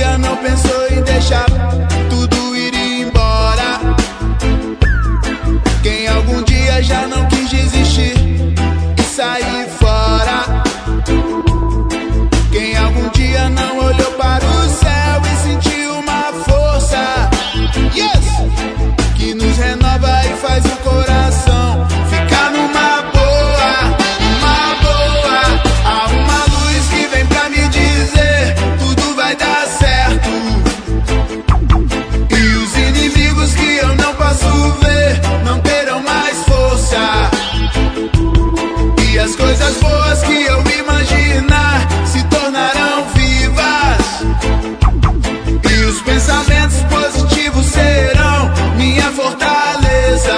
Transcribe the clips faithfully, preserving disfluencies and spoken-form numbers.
dia não pensou em deixar tudo ir embora? Quem algum dia já não quis desistir e sair fora? Quem algum dia não olhou para o céu e sentiu uma força, yes, que nos renova e faz o coração ficar numa boa, uma boa. Há uma luz que vem pra me dizer tudo vai dar certo, e os inimigos que eu não posso ver não terão mais força, e as coisas boas que eu imaginar se tornarão vivas, e os pensamentos positivos serão minha fortaleza.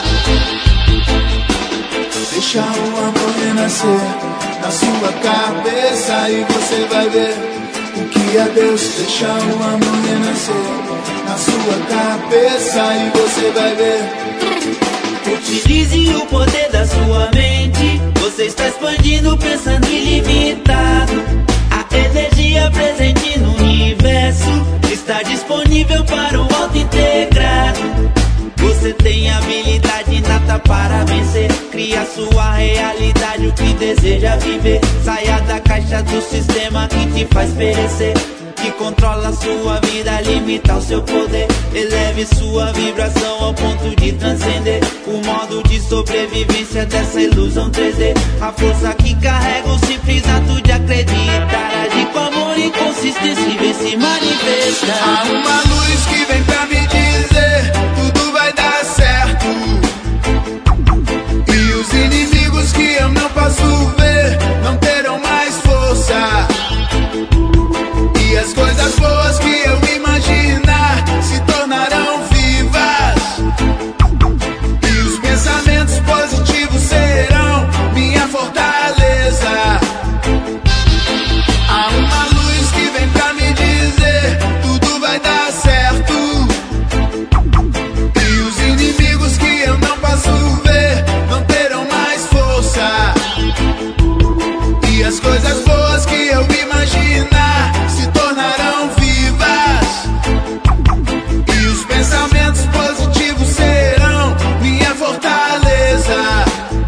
Deixa o amor renascer na sua cabeça e você vai ver o que é Deus. Deixa o amor renascer na sua cabeça e você vai ver. Utilize o poder da sua mente. Você está expandindo, pensando ilimitado. A energia presente no universo está disponível para o auto-integrado. Você tem habilidade inata para vencer. Cria sua realidade, o que deseja viver. Saia da caixa do sistema que te faz perecer, que controla sua vida, limita o seu poder. Eleve sua vibração ao ponto de transcender o modo de sobrevivência dessa ilusão três D. A força que carrega o simples ato de acreditar, agir com amor e consistência e vem se manifestar. Há uma luz que vem pra me dizer tudo vai dar certo, e os inimigos que eu não posso ver não terão mais força, e as coisas boas que eu imaginar se tornarão vivas, e os pensamentos positivos serão minha fortaleza. Há uma luz que vem pra me dizer tudo vai dar certo, e os inimigos que eu não posso ver não terão mais força, e as coisas boas que eu imaginar se tornarão vivas, e os pensamentos positivos serão minha fortaleza.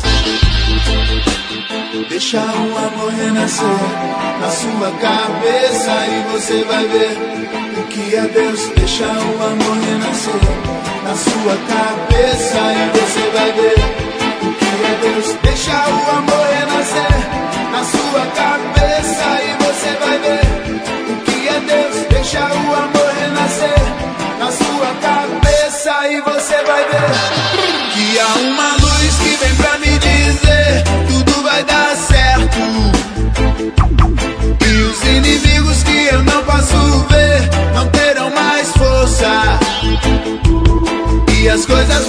Deixa o amor renascer na sua cabeça e você vai ver o que é Deus. Deixa o amor renascer na sua cabeça e você vai ver o que é Deus. Deixa o amor renascer na sua cabeça e você vai ver o que é Deus. Deixa o amor renascer na sua cabeça e você vai ver que há uma luz que vem pra me dizer tudo vai dar certo, e os inimigos que eu não posso ver não terão mais força, e as coisas